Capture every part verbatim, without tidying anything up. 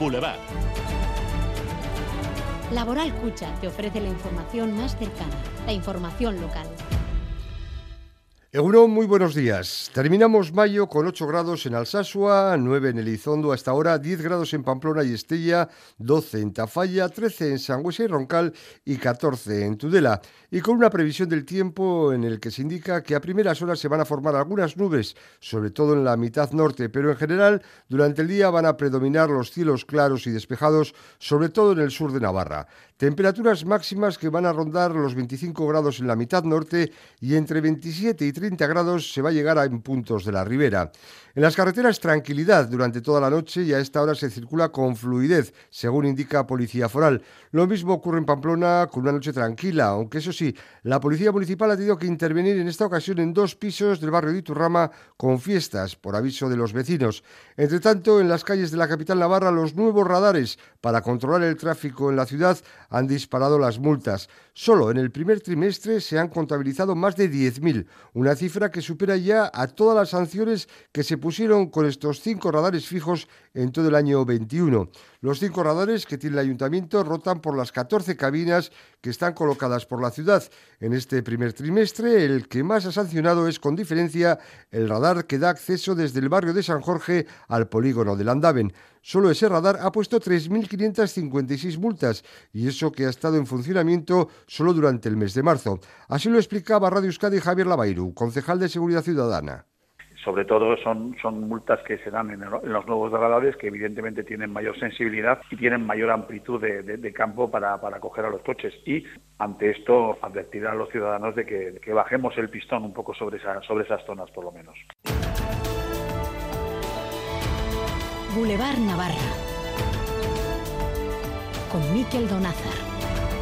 Boulevard. Laboral Cucha te ofrece la información más cercana, la información local. Egunon, muy buenos días. Terminamos mayo con ocho grados en Alsasua, nueve en Elizondo hasta ahora, diez grados en Pamplona y Estella, doce en Tafalla, trece en Sangüesa y Roncal y catorce en Tudela. Y con una previsión del tiempo en el que se indica que a primeras horas se van a formar algunas nubes, sobre todo en la mitad norte, pero en general durante el día van a predominar los cielos claros y despejados, sobre todo en el sur de Navarra. Temperaturas máximas que van a rondar los veinticinco grados en la mitad norte y entre veintisiete y treinta grados se va a llegar a en puntos de la ribera. En las carreteras tranquilidad durante toda la noche y a esta hora se circula con fluidez, según indica Policía Foral. Lo mismo ocurre en Pamplona con una noche tranquila, aunque eso sí, la Policía Municipal ha tenido que intervenir en esta ocasión en dos pisos del barrio de Iturrama con fiestas, por aviso de los vecinos. Entre tanto, en las calles de la capital navarra, los nuevos radares para controlar el tráfico en la ciudad han disparado las multas. Solo en el primer trimestre se han contabilizado más de diez mil, una cifra que supera ya a todas las sanciones que se pusieron con estos cinco radares fijos en todo el año veintiuno. Los cinco radares que tiene el ayuntamiento rotan por las catorce cabinas que están colocadas por la ciudad. En este primer trimestre, el que más ha sancionado es, con diferencia, el radar que da acceso desde el barrio de San Jorge al polígono de Landaven. Solo ese radar ha puesto tres mil quinientas cincuenta y seis multas, y eso que ha estado en funcionamiento solo durante el mes de marzo. Así lo explicaba Radio Euskadi Javier Lavairu, concejal de Seguridad Ciudadana. Sobre todo son, son multas que se dan en, el, en los nuevos radares, que evidentemente tienen mayor sensibilidad y tienen mayor amplitud de, de, de campo para, para coger a los coches. Y ante esto advertir a los ciudadanos de que, de que bajemos el pistón un poco sobre, esa, sobre esas zonas por lo menos. Boulevard Navarra con Miquel Donázar.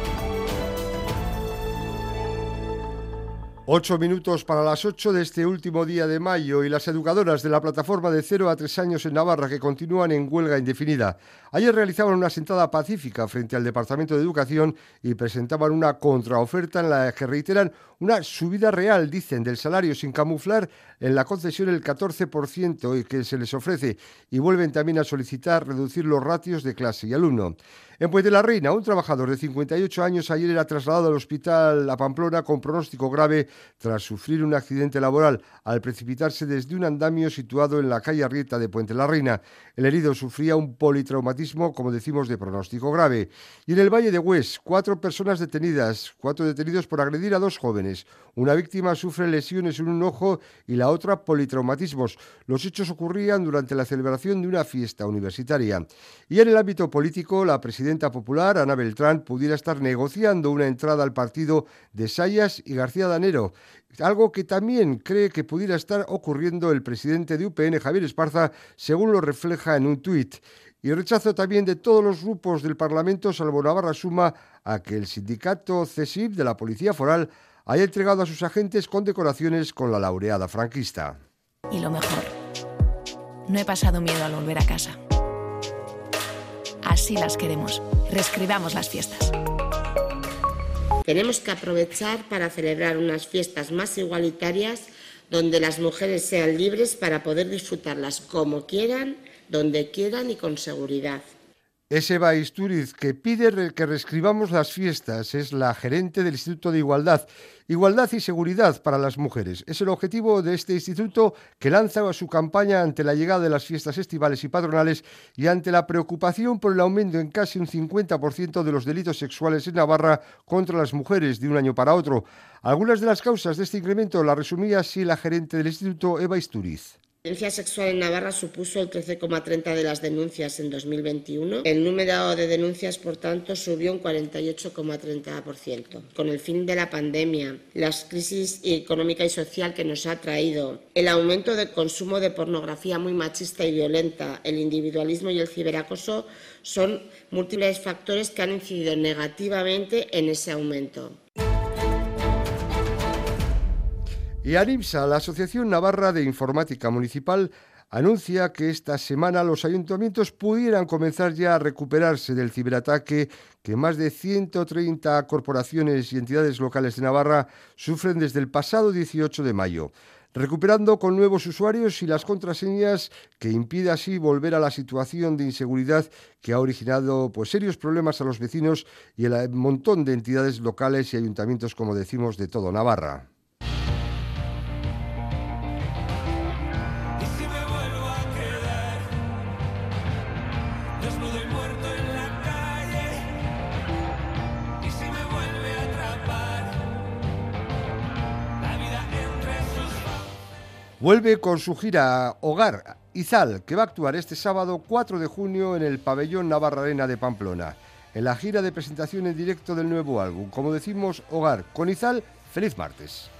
Ocho minutos para las ocho de este último día de mayo y las educadoras de la plataforma de cero a tres años en Navarra que continúan en huelga indefinida. Ayer realizaban una sentada pacífica frente al Departamento de Educación y presentaban una contraoferta en la que reiteran una subida real, dicen, del salario sin camuflar en la concesión el catorce por ciento que se les ofrece, y vuelven también a solicitar reducir los ratios de clase y alumno. En Puente la Reina, un trabajador de cincuenta y ocho años ayer era trasladado al hospital a Pamplona con pronóstico grave tras sufrir un accidente laboral al precipitarse desde un andamio situado en la calle Arrieta de Puente la Reina. El herido sufría un politraumatismo, como decimos, de pronóstico grave. Y en el Valle de Hues, cuatro personas detenidas, cuatro detenidos por agredir a dos jóvenes. Una víctima sufre lesiones en un ojo y la otra politraumatismos. Los hechos ocurrían durante la celebración de una fiesta universitaria. Y en el ámbito político, la presidenta popular, Ana Beltrán, pudiera estar negociando una entrada al partido de Sayas y García Danero, algo que también cree que pudiera estar ocurriendo el presidente de U P N, Javier Esparza, según lo refleja en un tuit. Y rechazo también de todos los grupos del Parlamento, salvo Navarra Suma, a que el sindicato CESIF de la Policía Foral haya entregado a sus agentes condecoraciones con la laureada franquista. Y lo mejor, no he pasado miedo al volver a casa. Así las queremos. Reescribamos las fiestas. Tenemos que aprovechar para celebrar unas fiestas más igualitarias, donde las mujeres sean libres para poder disfrutarlas como quieran, donde quieran y con seguridad. Es Eva Istúriz, que pide que reescribamos las fiestas. Es la gerente del Instituto de Igualdad. Igualdad y seguridad para las mujeres. Es el objetivo de este instituto, que lanza su campaña ante la llegada de las fiestas estivales y patronales y ante la preocupación por el aumento en casi un cincuenta por ciento de los delitos sexuales en Navarra contra las mujeres de un año para otro. Algunas de las causas de este incremento las resumía así la gerente del instituto, Eva Istúriz. La violencia sexual en Navarra supuso el trece coma treinta por ciento de las denuncias en dos mil veintiuno. El número de denuncias, por tanto, subió un cuarenta y ocho coma treinta por ciento. Con el fin de la pandemia, la crisis económica y social que nos ha traído, el aumento del consumo de pornografía muy machista y violenta, el individualismo y el ciberacoso son múltiples factores que han incidido negativamente en ese aumento. Y ANIMSA, la Asociación Navarra de Informática Municipal, anuncia que esta semana los ayuntamientos pudieran comenzar ya a recuperarse del ciberataque que más de ciento treinta corporaciones y entidades locales de Navarra sufren desde el pasado dieciocho de mayo. recuperando con nuevos usuarios y las contraseñas, que impide así volver a la situación de inseguridad que ha originado pues serios problemas a los vecinos y a un montón de entidades locales y ayuntamientos, como decimos, de todo Navarra. Vuelve con su gira Hogar Izal, que va a actuar este sábado cuatro de junio en el pabellón Navarra Arena de Pamplona, en la gira de presentación en directo del nuevo álbum. Como decimos, Hogar con Izal, feliz martes.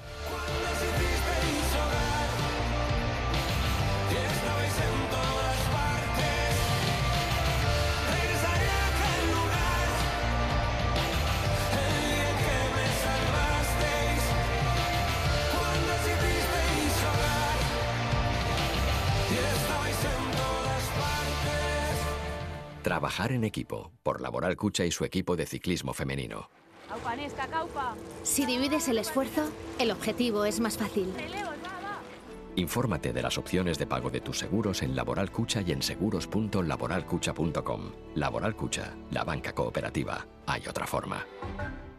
Trabajar en equipo, por Laboral Cucha y su equipo de ciclismo femenino. Si divides el esfuerzo, el objetivo es más fácil. Infórmate de las opciones de pago de tus seguros en Laboral Cucha y en seguros punto laboral cucha punto com. Laboral Cucha, la banca cooperativa. Hay otra forma.